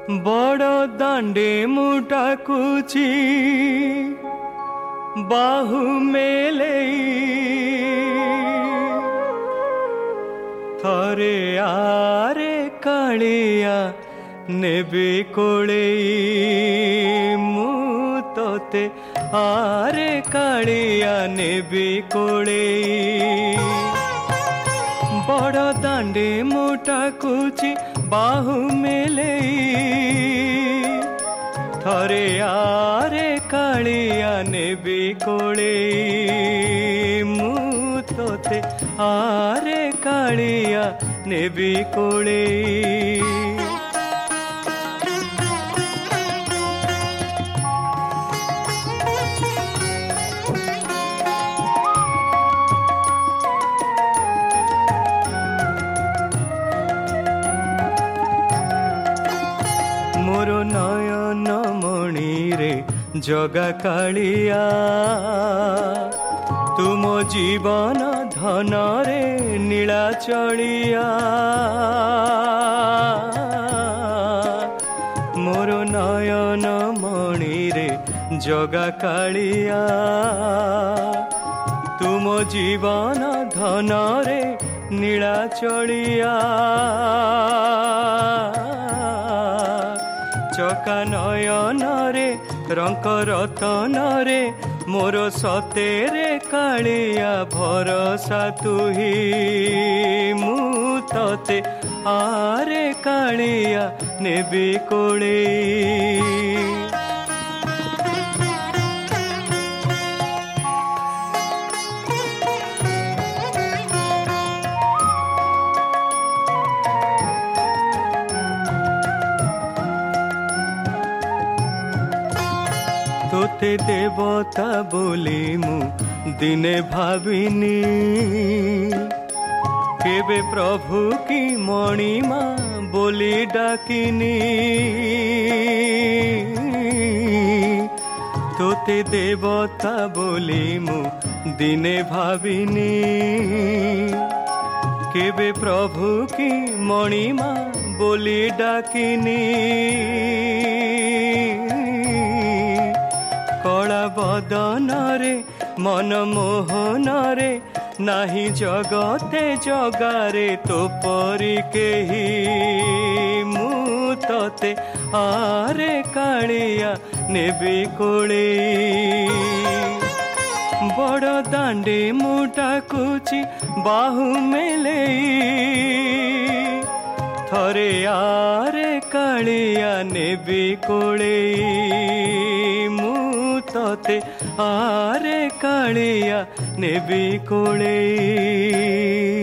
बड़ दांडे मुटा कुची बाहु मेले थरे आरे कालिया नेबी कोले मु तोते आरे कालिया नेबी कोले बड़ दांडे मोटा कुची बाहु मेले थरे आरे कालिया नेबी कोले मु तोते आरे कालिया नेबी कोले मोर नयन मणि रे जगा कालिया तुम जीवन धन रे नीला चलिया मोर नयन मणि रे जगा कालिया तुम जीवन धन रे नीला चलिया चका नयन रे रंक रतन रे मोर सतेरे कालिया भरोसा तुही मु तोते आरे कालिया नेबी कोले तोते देवता बोली मु दिने भाविनी केबे प्रभु की मणिमा बोली डाकिनी तोते देवता बोली मु दिने भाविनी केबे प्रभु की मणिमा बोली डाकिनी कला बदन रे मन मोहन रे नाही जगते जगारे तो परी केही मु तोते आरे कालिया नेबी कोले बड़ दांडे मुटा कुची बाहु मेले थरे आरे कालिया नेबी कोले मु तोते आरे कालिया नेबी कोले।